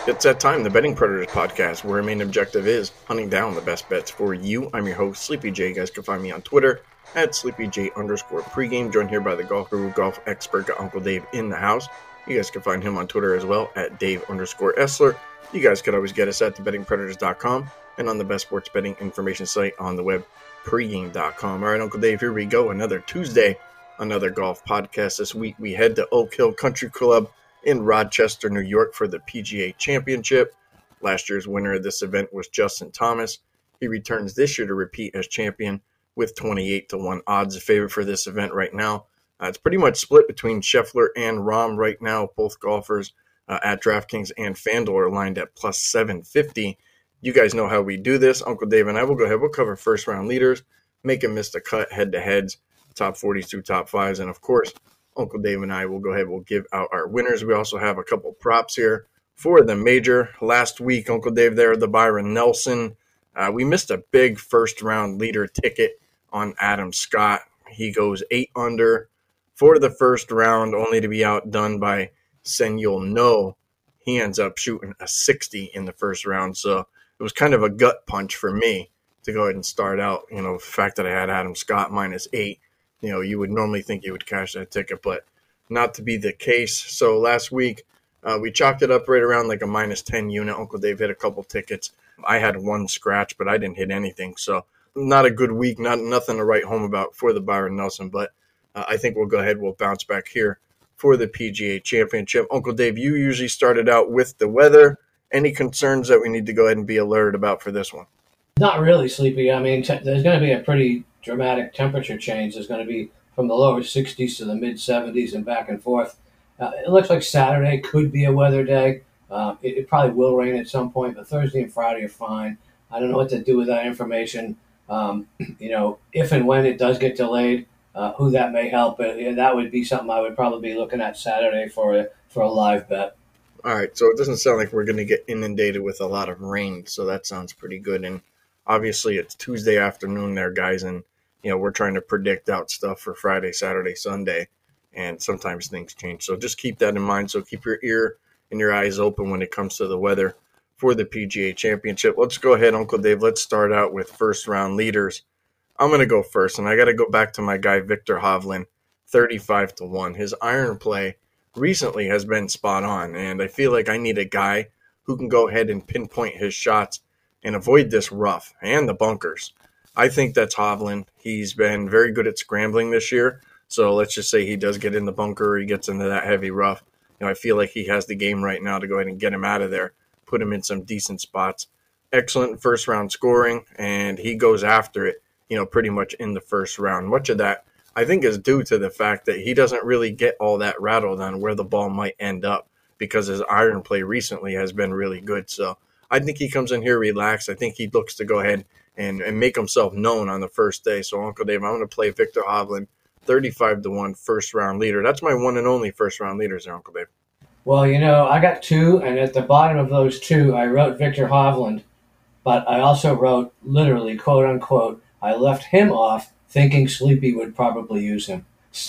It's that time, the Betting Predators podcast, where our main objective is hunting down the best bets for you. I'm your host, Sleepy J. You guys can find me on Twitter at SleepyJ_pregame. Joined here by the golf guru, golf expert, got Uncle Dave in the house. You guys can find him on Twitter as well at Dave_Essler. You guys could always get us at thebettingpredators.com and on the best sports betting information site on the web, pregame.com. All right, Uncle Dave, here we go. Another Tuesday, another golf podcast. This week we head to Oak Hill Country Club in Rochester, New York for the PGA Championship. Last year's winner of this event was Justin Thomas. He returns this year to repeat as champion with 28-1 odds. The favorite for this event right now. It's pretty much split between Scheffler and Rahm right now. Both golfers at DraftKings and FanDuel are lined at plus 750. You guys know how we do this. Uncle Dave and I will go ahead. We'll cover first round leaders, make and miss the cut, head-to-heads, top 42, top 5s, and of course, Uncle Dave and I will go ahead. We'll give out our winners. We also have a couple props here for the major. Last week, Uncle Dave there, the Byron Nelson. We missed a big first-round leader ticket on Adam Scott. He goes 8 under for the first round, only to be outdone by Senyul No. He ends up shooting a 60 in the first round, so it was kind of a gut punch for me to go ahead and start out. You know, the fact that I had Adam Scott minus 8. You know, you would normally think you would cash that ticket, but not to be the case. So last week, we chalked it up right around like a minus 10 unit. Uncle Dave hit a couple tickets. I had one scratch, but I didn't hit anything. So not a good week, nothing to write home about for the Byron Nelson. But I think we'll go ahead. We'll bounce back here for the PGA Championship. Uncle Dave, you usually started out with the weather. Any concerns that we need to go ahead and be alerted about for this one? Not really, Sleepy. I mean, there's going to be a pretty dramatic temperature change. There's going to be from the lower 60s to the mid 70s and back and forth. It looks like Saturday could be a weather day. It probably will rain at some point, but Thursday and Friday are fine. I don't know what to do with that information. If and when it does get delayed, who that may help. That would be something I would probably be looking at Saturday for a live bet. All right, so it doesn't sound like we're going to get inundated with a lot of rain, so that sounds pretty good. And obviously, it's Tuesday afternoon there, guys, and we're trying to predict out stuff for Friday, Saturday, Sunday, and sometimes things change. So just keep that in mind. So keep your ear and your eyes open when it comes to the weather for the PGA Championship. Let's go ahead, Uncle Dave. Let's start out with first-round leaders. I'm going to go first, and I got to go back to my guy Viktor Hovland, 35-1. His iron play recently has been spot on, and I feel like I need a guy who can go ahead and pinpoint his shots and avoid this rough and the bunkers. I think that's Hovland. He's been very good at scrambling this year, so let's just say he does get in the bunker or he gets into that heavy rough. I feel like he has the game right now to go ahead and get him out of there, put him in some decent spots. Excellent first-round scoring, and he goes after it, pretty much in the first round. Much of that, I think, is due to the fact that he doesn't really get all that rattled on where the ball might end up because his iron play recently has been really good. So I think he comes in here relaxed. I think he looks to go ahead and make himself known on the first day. So, Uncle Dave, I'm going to play Viktor Hovland, 35-1 first-round leader. That's my one and only first-round leaders there, Uncle Dave. Well, I got 2, and at the bottom of those 2, I wrote Viktor Hovland, but I also wrote, literally, quote-unquote, I left him off thinking Sleepy would probably use him.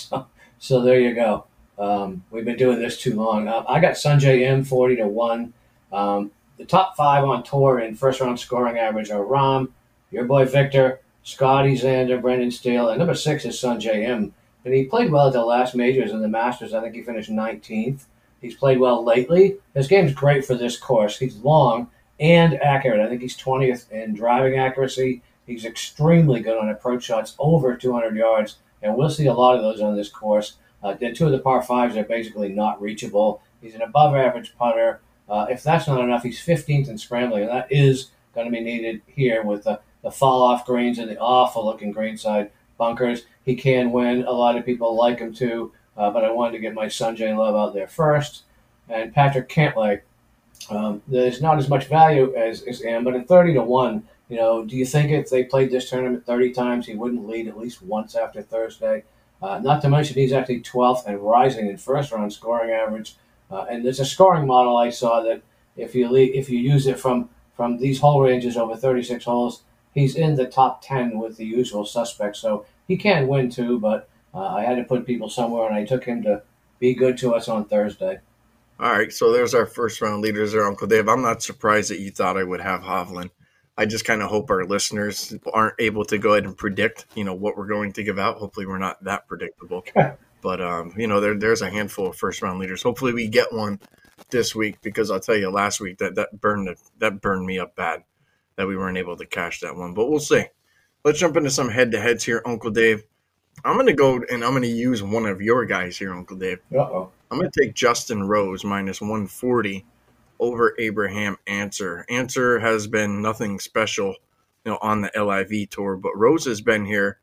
So there you go. We've been doing this too long. I got Sungjae Im, 40-1. The top 5 on tour in first-round scoring average are Rahm, your boy Victor, Scotty Xander, Brendan Steele, and number 6 is Sungjae Im. And he played well at the last majors in the Masters. I think he finished 19th. He's played well lately. His game's great for this course. He's long and accurate. I think he's 20th in driving accuracy. He's extremely good on approach shots over 200 yards, and we'll see a lot of those on this course. The 2 of the par 5s are basically not reachable. He's an above-average putter. If that's not enough, he's 15th in scrambling, and that is going to be needed here with the fall-off greens and the awful-looking greenside bunkers. He can win. A lot of people like him too, but I wanted to get my Sungjae love out there first. And Patrick Cantlay, there's not as much value as Im, but at 30-1, do you think if they played this tournament 30 times, he wouldn't lead at least once after Thursday? Not to mention he's actually 12th and rising in first-round scoring average. And there's a scoring model I saw that if you use it from these hole ranges over 36 holes, he's in the top 10 with the usual suspects. So he can win too, but I had to put people somewhere, and I took him to be good to us on Thursday. All right, so there's our first round leaders there, Uncle Dave. I'm not surprised that you thought I would have Hovland. I just kind of hope our listeners aren't able to go ahead and predict, what we're going to give out. Hopefully, we're not that predictable. But there's a handful of first round leaders. Hopefully, we get one this week because I'll tell you, last week that burned me up bad that we weren't able to cash that one. But we'll see. Let's jump into some head to heads here, Uncle Dave. I'm going to go and I'm going to use one of your guys here, Uncle Dave. Uh-oh. I'm going to take Justin Rose minus 140 over Abraham Ancer. Ancer has been nothing special, on the LIV tour, but Rose has been here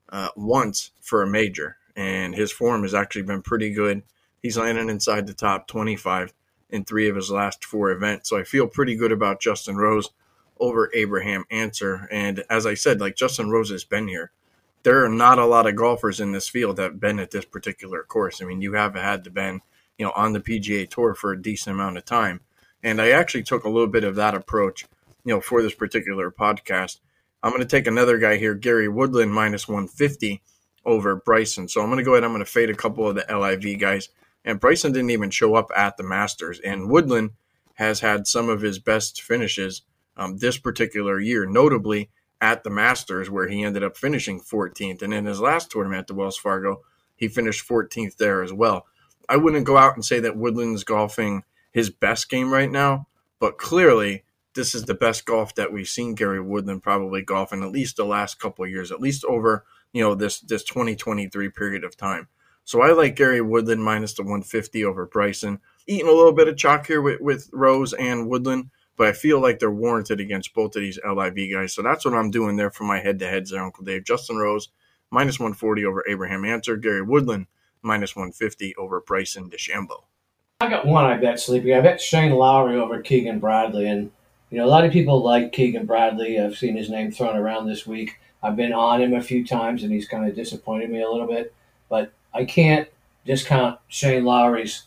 once for a major, and his form has actually been pretty good. He's landing inside the top 25 in 3 of his last 4 events, so I feel pretty good about Justin Rose over Abraham Ancer. And as I said, like Justin Rose has been here. There are not a lot of golfers in this field that have been at this particular course. I mean, you have had to been, on the PGA Tour for a decent amount of time. And I actually took a little bit of that approach, for this particular podcast. I'm going to take another guy here, Gary Woodland, minus 150 over Bryson. So I'm going to go ahead. I'm going to fade a couple of the LIV guys. And Bryson didn't even show up at the Masters. And Woodland has had some of his best finishes this particular year, notably at the Masters, where he ended up finishing 14th. And in his last tournament at the Wells Fargo, he finished 14th there as well. I wouldn't go out and say that Woodland's golfing his best game right now, but clearly this is the best golf that we've seen Gary Woodland probably golf in at least the last couple of years, at least over, this 2023 period of time. So I like Gary Woodland minus the 150 over Bryson. Eating a little bit of chalk here with Rose and Woodland, but I feel like they're warranted against both of these LIV guys. So that's what I'm doing there for my head-to-heads there, Uncle Dave. Justin Rose, minus 140 over Abraham Ancer. Gary Woodland, minus 150 over Bryson DeChambeau. I got one, I bet, Sleepy. I bet Shane Lowry over Keegan Bradley. And, a lot of people like Keegan Bradley. I've seen his name thrown around this week. I've been on him a few times, and he's kind of disappointed me a little bit. But I can't discount Shane Lowry's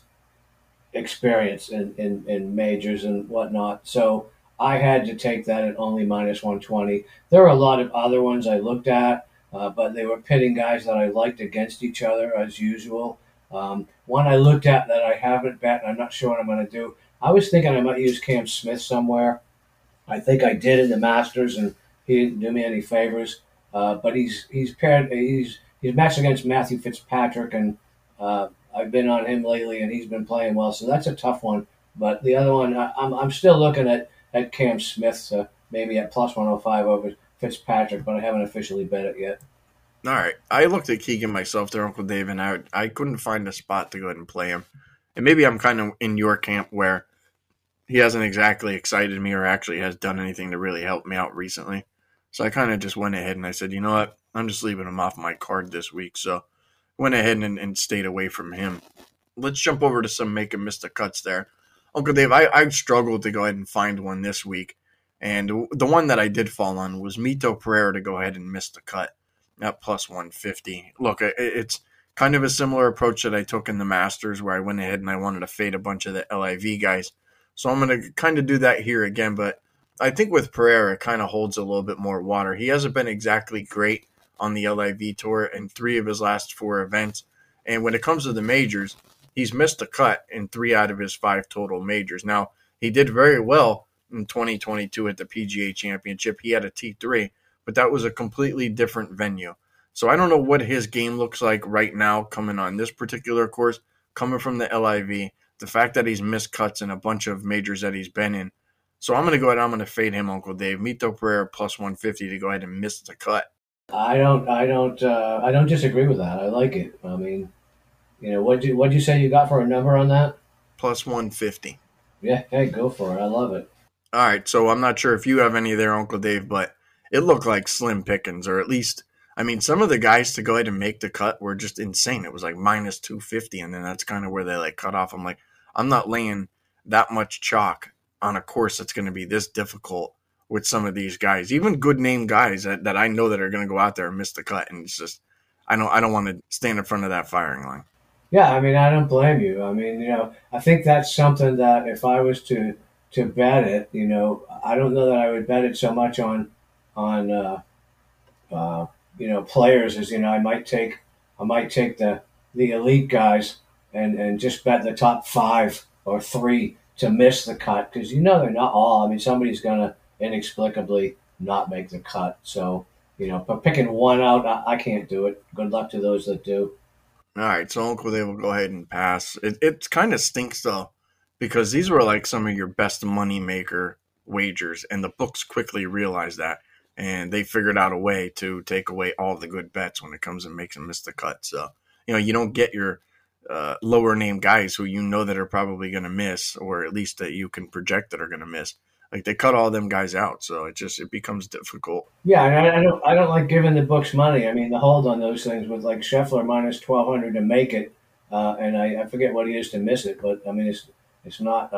experience in majors and whatnot. So I had to take that at only minus 120. There are a lot of other ones I looked at, but they were pitting guys that I liked against each other as usual. One I looked at that I haven't bet, and I'm not sure what I'm going to do. I was thinking I might use Cam Smith somewhere. I think I did in the Masters, and he didn't do me any favors. But he's matched against Matthew Fitzpatrick, and I've been on him lately, and he's been playing well. So that's a tough one. But the other one, I'm still looking at Cam Smith, maybe at plus 105 over Fitzpatrick, but I haven't officially bet it yet. All right. I looked at Keegan myself there, Uncle Dave, and I couldn't find a spot to go ahead and play him. And maybe I'm kind of in your camp where he hasn't exactly excited me or actually has done anything to really help me out recently. So I kind of just went ahead and I said, you know what? I'm just leaving him off my card this week. So went ahead and stayed away from him. Let's jump over to some make and miss the cuts there. Uncle Dave, I struggled to go ahead and find one this week. And the one that I did fall on was Mito Pereira to go ahead and miss the cut at plus 150. Look, it's kind of a similar approach that I took in the Masters where I went ahead and I wanted to fade a bunch of the LIV guys. So I'm going to kind of do that here again, but I think with Pereira, it kind of holds a little bit more water. He hasn't been exactly great on the LIV Tour in 3 of his last 4 events. And when it comes to the majors, he's missed a cut in 3 out of his 5 total majors. Now, he did very well in 2022 at the PGA Championship. He had a T3, but that was a completely different venue. So I don't know what his game looks like right now coming on this particular course, coming from the LIV. The fact that he's missed cuts in a bunch of majors that he's been in. So I'm going to go ahead. I'm going to fade him, Uncle Dave. Mito Pereira plus 150 to go ahead and miss the cut. I don't disagree with that. I like it. I mean, what'd you say you got for a number on that? Plus 150. Yeah, hey, go for it. I love it. All right, so I'm not sure if you have any there, Uncle Dave, but it looked like slim pickings, or at least, I mean, some of the guys to go ahead and make the cut were just insane. It was like minus 250, and then that's kind of where they like cut off. I'm like, I'm not laying that much chalk on a course that's going to be this difficult with some of these guys, even good name guys that I know that are going to go out there and miss the cut. And it's just, I don't want to stand in front of that firing line. Yeah, I mean, I don't blame you. I mean, I think that's something that if I was to bet it, I don't know that I would bet it so much on players as I might take the elite guys and just bet the top 5 or three to miss the cut because they're not all. I mean, somebody's going to inexplicably not make the cut. So, but picking one out, I can't do it. Good luck to those that do. All right, so Uncle Dave will go ahead and pass. It kind of stinks though, because these were like some of your best money maker wagers, and the books quickly realized that, and they figured out a way to take away all the good bets when it comes and makes them miss the cut. So you don't get your lower name guys who that are probably going to miss, or at least that you can project that are going to miss. Like they cut all them guys out, so it becomes difficult. Yeah, and I don't like giving the books money. I mean, the hold on those things with like Scheffler minus 1,200 to make it, and I forget what he is to miss it, but I mean it's not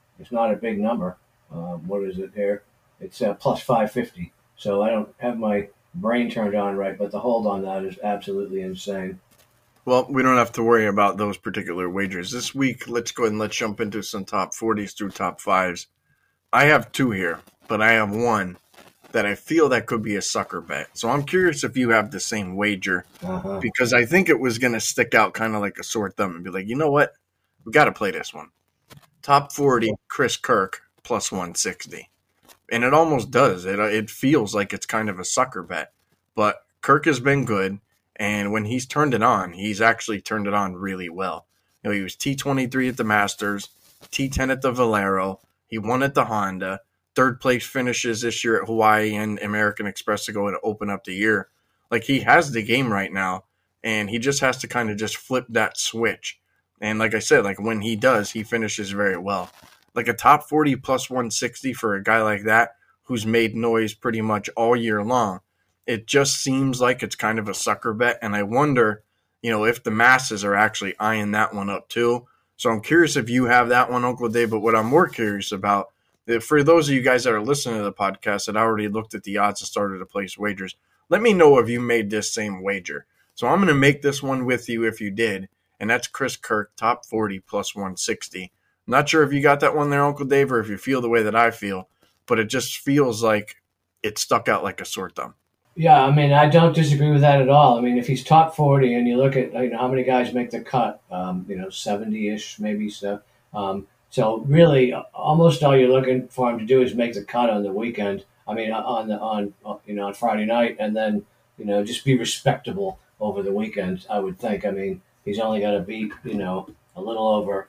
a big number. What is it there? It's plus 550. So I don't have my brain turned on right, but the hold on that is absolutely insane. Well, we don't have to worry about those particular wagers this week. Let's go ahead and let's jump into some top 40s through top 5s. I have two here, but I have one that I feel that could be a sucker bet. So I'm curious if you have the same wager, because I think it was going to stick out kind of like a sore thumb and be like, you know what? We got to play this one. Top 40, Chris Kirk, plus 160. And it almost does. It feels like it's kind of a sucker bet. But Kirk has been good, and when he's turned it on, he's actually turned it on really well. He was T23 at the Masters, T10 at the Valero. He won at the Honda. Third place finishes this year at Hawaii and American Express to go and open up the year. Like, he has the game right now, and he just has to kind of just flip that switch. And like I said, like when he does, he finishes very well. Like a top 40 plus 160 for a guy like that who's made noise pretty much all year long. It just seems like it's kind of a sucker bet, and I wonder, if the masses are actually eyeing that one up too. So I'm curious if you have that one, Uncle Dave. But what I'm more curious about, for those of you guys that are listening to the podcast that already looked at the odds and started to place wagers, let me know if you made this same wager. So I'm going to make this one with you if you did, and that's Chris Kirk, top 40 plus 160. I'm not sure if you got that one there, Uncle Dave, or if you feel the way that I feel, but it just feels like it stuck out like a sore thumb. Yeah, I mean, I don't disagree with that at all. I mean, if he's top 40 and you look at how many guys make the cut, 70-ish maybe. So really, almost all you're looking for him to do is make the cut on the weekend. I mean, on Friday night, and then just be respectable over the weekend. I would think. I mean, he's only got to beat a little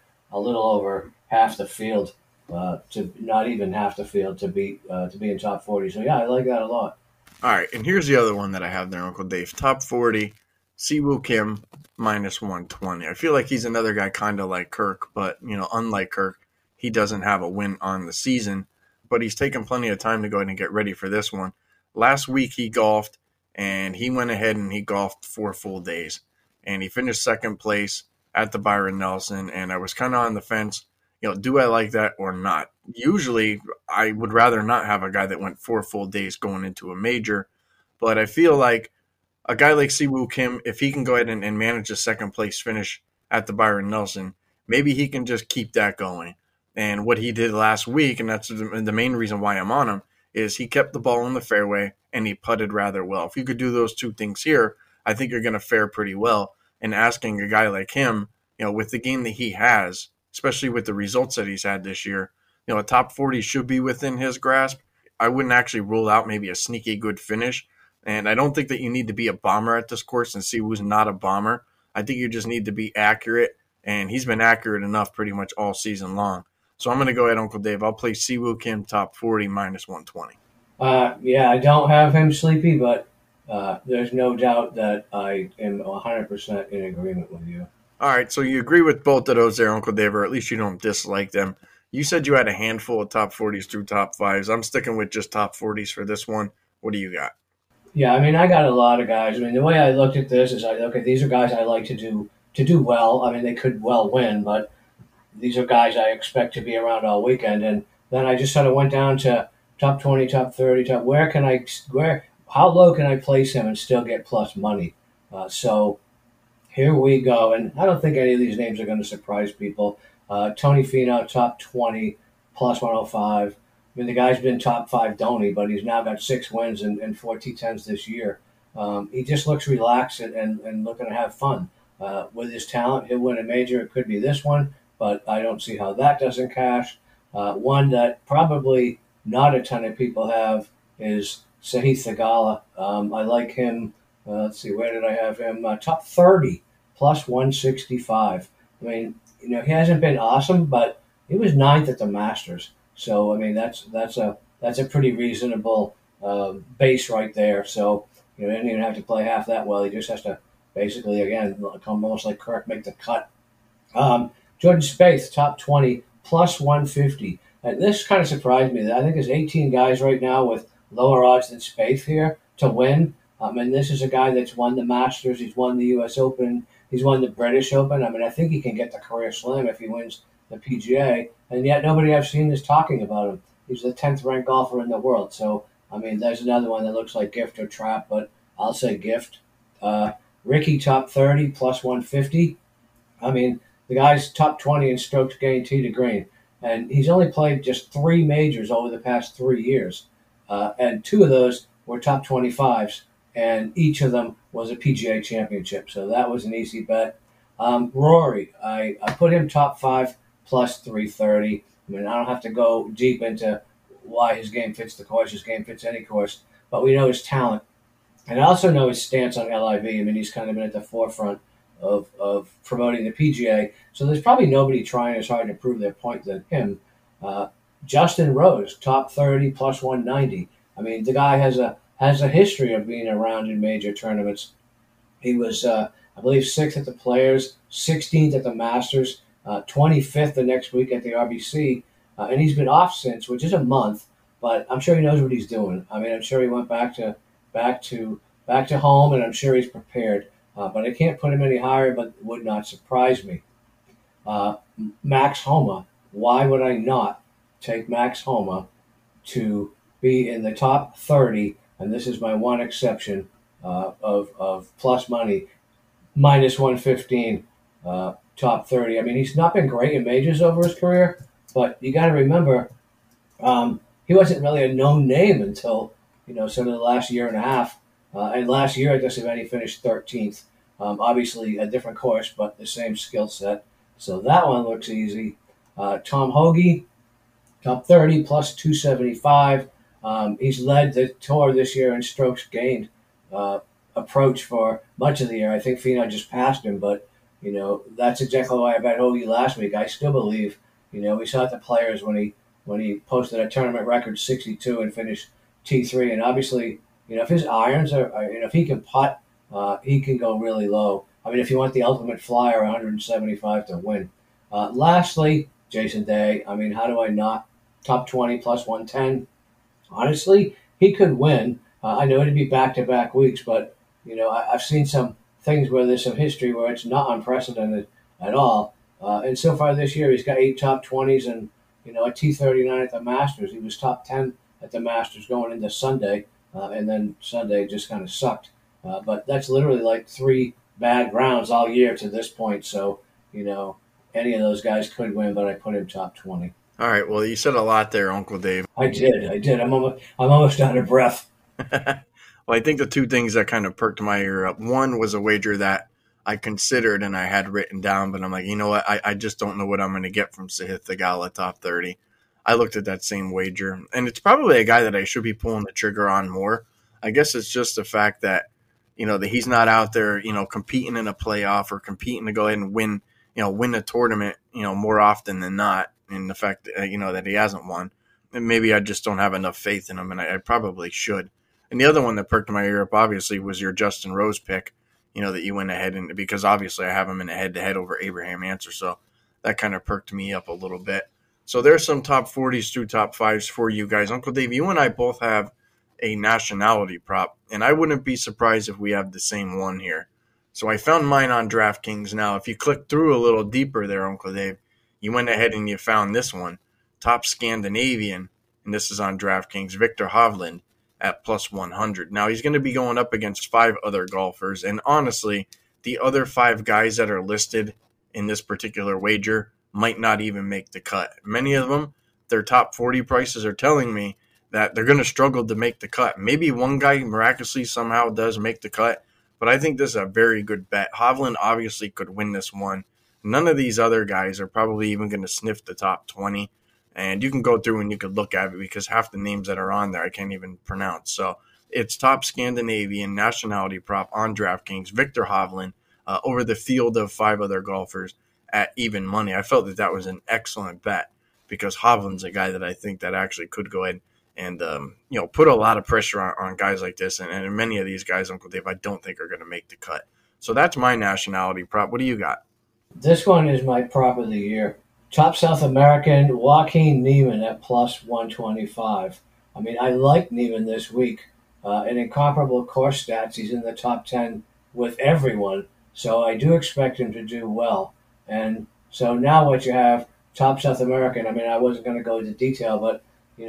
over half the field to not even half the field to be in top 40. So yeah, I like that a lot. All right, and here's the other one that I have there, Uncle Dave. Top 40, Siwoo Kim, minus 120. I feel like he's another guy kind of like Kirk, but, unlike Kirk, he doesn't have a win on the season, but he's taken plenty of time to go ahead and get ready for this one. Last week he golfed, and he went ahead and he golfed 4 full days, and he finished second place at the Byron Nelson, and I was kind of on the fence. Do I like that or not? Usually, I would rather not have a guy that went 4 full days going into a major, but I feel like a guy like Siwoo Kim, if he can go ahead and manage a second place finish at the Byron Nelson, maybe he can just keep that going. And what he did last week, and that's the main reason why I'm on him, is he kept the ball in the fairway and he putted rather well. If you could do those two things here, I think you're going to fare pretty well. And asking a guy like him, with the game that he has, especially with the results that he's had this year, a top 40 should be within his grasp. I wouldn't actually rule out maybe a sneaky good finish. And I don't think that you need to be a bomber at this course and see who's not a bomber. I think you just need to be accurate, and he's been accurate enough pretty much all season long. So I'm going to go ahead, Uncle Dave. I'll play Siwoo Kim top 40 minus 120. Yeah, I don't have him sleepy, but there's no doubt that I am 100% in agreement with you. All right, so you agree with both of those there, Uncle Dave, or at least you don't dislike them. You said you had a handful of top 40s through top 5s. I'm sticking with just top 40s for this one. What do you got? Yeah, I mean, I got a lot of guys. I mean, the way I looked at this is, these are guys I like to do well. I mean, they could well win, but these are guys I expect to be around all weekend. And then I just sort of went down to top 20, top 30, how low can I place him and still get plus money? So here we go. And I don't think any of these names are going to surprise people. Tony Finau, top 20, plus 105. I mean, the guy's been top 5 Donny, but he's now got 6 wins and 4 T10s this year. He just looks relaxed and looking to have fun. With his talent, he'll win a major. It could be this one, but I don't see how that doesn't cash. One that probably not a ton of people have is Sahith Theegala. I like him. Let's see, where did I have him? Top 30 plus 165. I mean, he hasn't been awesome, but he was ninth at the Masters. So I mean, that's a pretty reasonable base right there. So he didn't even have to play half that well. He just has to basically, again, almost like Kirk, make the cut. Jordan Spieth, top 20 plus 150. And this kind of surprised me. I think there's 18 guys right now with lower odds than Spieth here to win. And this is a guy that's won the Masters. He's won the U.S. Open. He's won the British Open. I mean, I think he can get the career slam if he wins the PGA. And yet nobody I've seen is talking about him. He's the 10th ranked golfer in the world. So, I mean, there's another one that looks like gift or trap, but I'll say gift. Ricky, top 30 plus 150. I mean, the guy's top 20 in strokes gained tee to green. And he's only played just 3 majors over the past 3 years. And 2 of those were top 25s. And each of them was a PGA championship. So that was an easy bet. Rory, I put him top 5 plus 330. I mean, I don't have to go deep into why his game fits the course. His game fits any course. But we know his talent. And I also know his stance on LIV. I mean, he's kind of been at the forefront of promoting the PGA. So there's probably nobody trying as hard to prove their point than him. Justin Rose, top 30 plus 190. I mean, the guy has a history of being around in major tournaments. He was, I believe, 6th at the Players, 16th at the Masters, 25th the next week at the RBC, and he's been off since, which is a month. But I'm sure he knows what he's doing. I mean, I'm sure he went back to home, and I'm sure he's prepared. But I can't put him any higher, but it would not surprise me. Max Homa. Why would I not take Max Homa to be in the top 30? And this is my one exception of plus money, minus 115, top 30. I mean, he's not been great in majors over his career, but you got to remember, he wasn't really a known name until sort of the last year and a half. And last year at this event, he finished 13th. Obviously, a different course, but the same skill set. So that one looks easy. Tom Hoge, top 30 plus 275. He's led the tour this year in strokes gained approach for much of the year. I think Finau just passed him, but that's exactly why I bet Hoge last week. I still believe. We saw at the Players when he posted a tournament record 62 and finished T3, and obviously, if his irons are, if he can putt, he can go really low. I mean, if you want the ultimate flyer, 175 to win. Lastly, Jason Day. I mean, how do I not? Top 20 plus 110. Honestly, he could win. I know it'd be back-to-back weeks, but, I've seen some things where there's some history where it's not unprecedented at all. And so far this year, he's got 8 top 20s and, a T39 at the Masters. He was top 10 at the Masters going into Sunday, and then Sunday just kind of sucked. But that's literally like 3 bad rounds all year to this point. So, any of those guys could win, but I put him top 20. All right. Well, you said a lot there, Uncle Dave. I did. I'm almost out of breath. Well, I think the 2 things that kind of perked my ear up. One was a wager that I considered and I had written down, but I'm like, you know what? I just don't know what I'm going to get from Sahith Theegala top 30. I looked at that same wager, and it's probably a guy that I should be pulling the trigger on more. I guess it's just the fact that, that he's not out there, competing in a playoff or competing to go ahead and win a tournament, more often than not. And the fact that, that he hasn't won, and maybe I just don't have enough faith in him, and I probably should. And the other one that perked my ear up, obviously, was your Justin Rose pick, that you went ahead and, because obviously I have him in a head-to-head over Abraham Answer, so that kind of perked me up a little bit. So there's some top 40s through top 5s for you guys. Uncle Dave, you and I both have a nationality prop, and I wouldn't be surprised if we have the same one here. So I found mine on DraftKings. Now, if you click through a little deeper there, Uncle Dave, you went ahead and you found this one, top Scandinavian, and this is on DraftKings, Viktor Hovland at plus 100. Now, he's going to be going up against 5 other golfers, and honestly, the other 5 guys that are listed in this particular wager might not even make the cut. Many of them, their top 40 prices are telling me that they're going to struggle to make the cut. Maybe one guy miraculously somehow does make the cut, but I think this is a very good bet. Hovland obviously could win this one. None of these other guys are probably even going to sniff the top 20. And you can go through and you could look at it because half the names that are on there I can't even pronounce. So it's top Scandinavian nationality prop on DraftKings, Victor Hovland, over the field of 5 other golfers at even money. I felt that that was an excellent bet because Hovland's a guy that I think that actually could go ahead and put a lot of pressure on guys like this. And many of these guys, Uncle Dave, I don't think are going to make the cut. So that's my nationality prop. What do you got? This one is my prop of the year. Top South American, Joaquin Niemann at plus 125. I mean, I like Niemann this week. In incomparable course stats, he's in the top 10 with everyone. So I do expect him to do well. And so now what you have, top South American, I mean, I wasn't going to go into detail, but,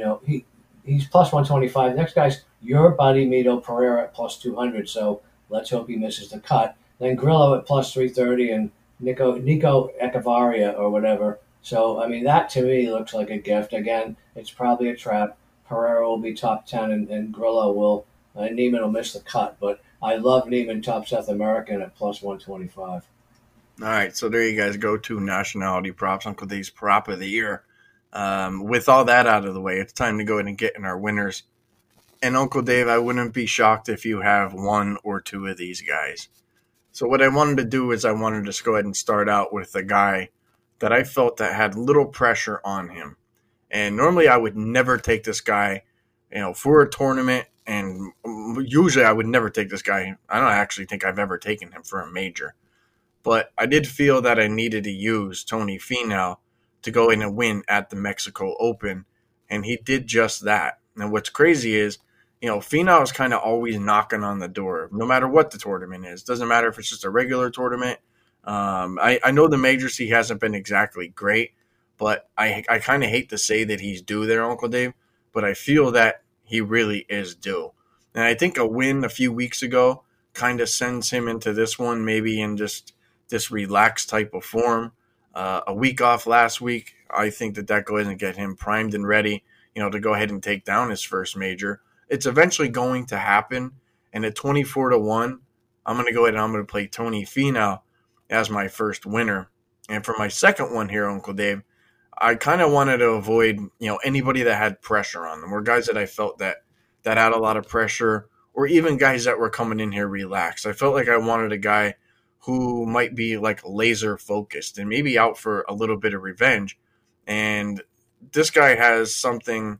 he's plus 125. Next guy's your buddy, Mito Pereira at plus 200. So let's hope he misses the cut. Then Grillo at plus 330 and Nico Echevarria or whatever. So, I mean, that to me looks like a gift. Again, it's probably a trap. Pereira will be top 10 and Grillo will, Niemann will miss the cut. But I love Niemann top South American at plus 125. All right, so there you guys go, to nationality props, Uncle Dave's prop of the year. With all that out of the way, it's time to go ahead and get in our winners. And Uncle Dave, I wouldn't be shocked if you have one or two of these guys. So what I wanted to do is I wanted to just go ahead and start out with a guy that I felt that had little pressure on him. And normally I would never take this guy, for a tournament. And usually I would never take this guy. I don't actually think I've ever taken him for a major. But I did feel that I needed to use Tony Finau to go in and win at the Mexico Open. And he did just that. And what's crazy is, Finau is kind of always knocking on the door, no matter what the tournament is. Doesn't matter if it's just a regular tournament. I know the majors he hasn't been exactly great, but I kind of hate to say that he's due there, Uncle Dave, but I feel that he really is due. And I think a win a few weeks ago kind of sends him into this one, maybe in just this relaxed type of form. A week off last week, I think that goes and get him primed and ready, to go ahead and take down his first major. It's eventually going to happen, and at 24-1, I'm going to go ahead and I'm going to play Tony Finau as my first winner. And for my second one here, Uncle Dave, I kind of wanted to avoid, anybody that had pressure on them, or guys that I felt that had a lot of pressure, or even guys that were coming in here relaxed. I felt like I wanted a guy who might be like laser focused and maybe out for a little bit of revenge. And this guy has something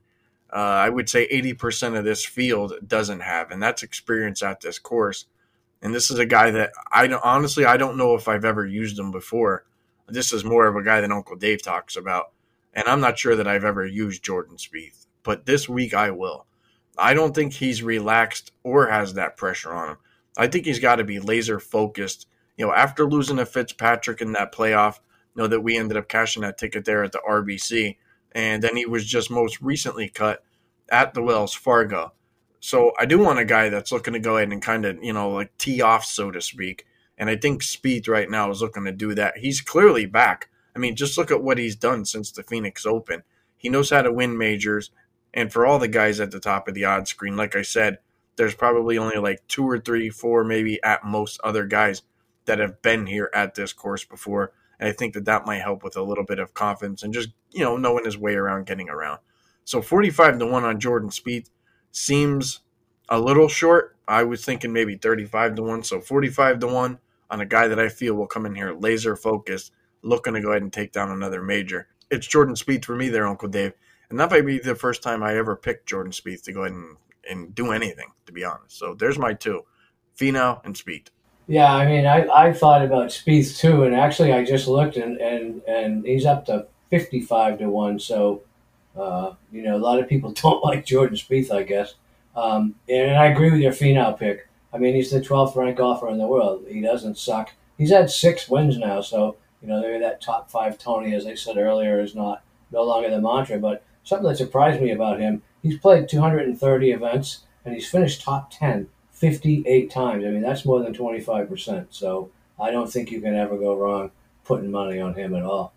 I would say 80% of this field doesn't have, and that's experience at this course. And this is a guy that I don't know if I've ever used him before. This is more of a guy that Uncle Dave talks about, and I'm not sure that I've ever used Jordan Spieth, but this week I will. I don't think he's relaxed or has that pressure on him. I think he's got to be laser focused. After losing to Fitzpatrick in that playoff, that we ended up cashing that ticket there at the RBC, and then he was just most recently cut at the Wells Fargo. So I do want a guy that's looking to go ahead and kind of, tee off, so to speak. And I think Spieth right now is looking to do that. He's clearly back. I mean, just look at what he's done since the Phoenix Open. He knows how to win majors. And for all the guys at the top of the odds screen, like I said, there's probably only like 2 or 3, 4, maybe at most other guys that have been here at this course before. And I think that might help with a little bit of confidence and just, knowing his way around, getting around. So 45-1 on Jordan Spieth seems a little short. I was thinking maybe 35-1. So 45-1 on a guy that I feel will come in here laser focused, looking to go ahead and take down another major. It's Jordan Spieth for me there, Uncle Dave. And that might be the first time I ever picked Jordan Spieth to go ahead and do anything, to be honest. So there's my two, Finau and Spieth. Yeah, I mean, I thought about Spieth too, and actually I just looked and he's up to 55-1. So, a lot of people don't like Jordan Spieth, I guess. And I agree with your Finau pick. I mean, he's the 12th ranked golfer in the world. He doesn't suck. He's had 6 wins now, so maybe that top 5 Tony, as I said earlier, is no longer the mantra. But something that surprised me about him, he's played 230 events and he's finished top 10 58 times. I mean, that's more than 25%. So I don't think you can ever go wrong putting money on him at all.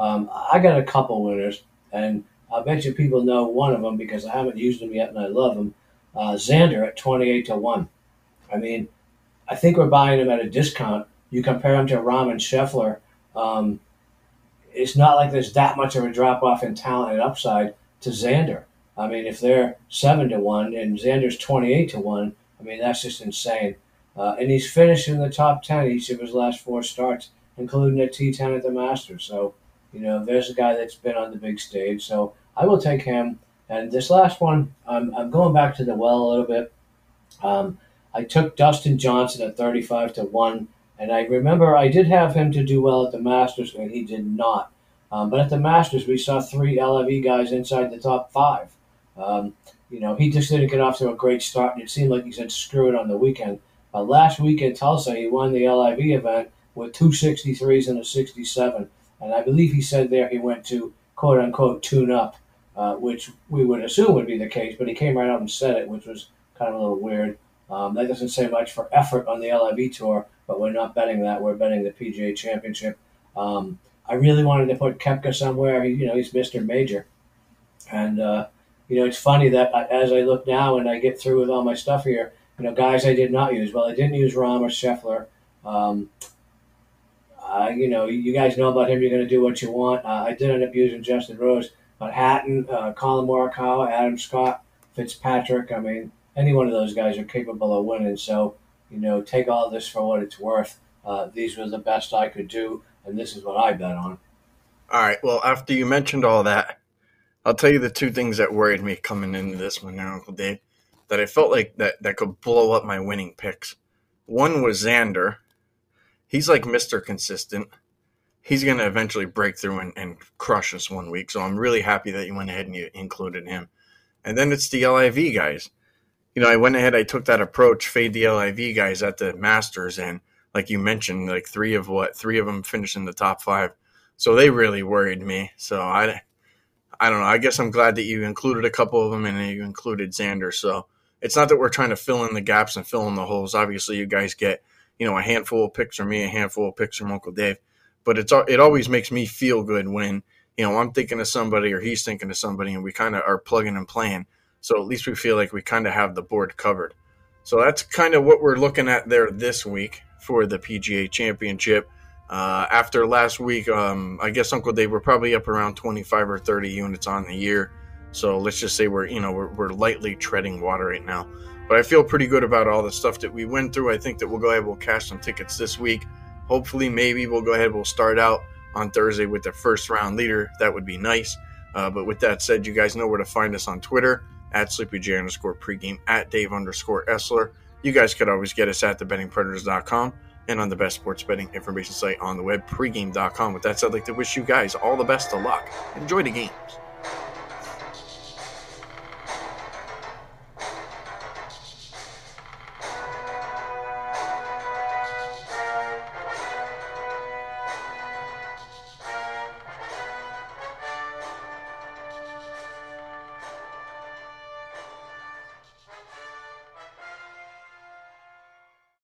I got a couple winners, and I bet you people know one of them because I haven't used him yet and I love him. Xander at 28-1. I mean, I think we're buying him at a discount. You compare him to Rahm and Scheffler, um, it's not like there's that much of a drop off in talent and upside to Xander. I mean, if they're 7-1 and Xander's 28-1, I mean, that's just insane. And he's finished in the top 10 each of his last 4 starts, including a T10 at the Masters. So, there's a guy that's been on the big stage. So I will take him. And this last one, I'm going back to the well a little bit. I took Dustin Johnson at 35-1. And I remember I did have him to do well at the Masters, and he did not. But at the Masters, we saw 3 LIV guys inside the top 5. He just didn't get off to a great start, and it seemed like he said screw it on the weekend. But last week at Tulsa, he won the LIV event with 2 63s and a 67. And I believe he said there he went to, quote-unquote, tune up, which we would assume would be the case. But he came right out and said it, which was kind of a little weird. That doesn't say much for effort on the LIV Tour, but we're not betting that. We're betting the PGA Championship. I really wanted to put Koepka somewhere. He's Mr. Major. And, it's funny that as I look now and I get through with all my stuff here, guys I did not use. Well, I didn't use Rahm or Scheffler. You guys know about him. You're going to do what you want. I did end up using Justin Rose. But Hatton, Colin Morikawa, Adam Scott, Fitzpatrick, I mean, any one of those guys are capable of winning. So, take all this for what it's worth. These were the best I could do, and this is what I bet on. All right, well, after you mentioned all that, I'll tell you the 2 things that worried me coming into this one now, Uncle Dave, that I felt like that could blow up my winning picks. One was Xander. He's like Mr. Consistent. He's going to eventually break through and crush us one week, so I'm really happy that you went ahead and you included him. And then it's the LIV guys. I went ahead, I took that approach, fade the LIV guys at the Masters, and like you mentioned, like 3 of them finished in the top 5. So they really worried me. So I don't know. I guess I'm glad that you included a couple of them and you included Xander. So it's not that we're trying to fill in the gaps and fill in the holes. Obviously, you guys get, a handful of picks from me, a handful of picks from Uncle Dave. But it always makes me feel good when, I'm thinking of somebody or he's thinking of somebody and we kind of are plugging and playing. So at least we feel like we kind of have the board covered. So that's kind of what we're looking at there this week for the PGA Championship. After last week, I guess Uncle Dave, we're probably up around 25 or 30 units on the year. So let's just say we're lightly treading water right now. But I feel pretty good about all the stuff that we went through. I think that we'll go ahead, we'll cash some tickets this week. Hopefully, maybe we'll go ahead, we'll start out on Thursday with the first round leader. That would be nice. But with that said, you guys know where to find us on Twitter, at SleepyJ_pregame, at Dave_Essler. You guys could always get us at thebettingpredators.com and on the best sports betting information site on the web, pregame.com. With that said, I'd like to wish you guys all the best of luck. Enjoy the games.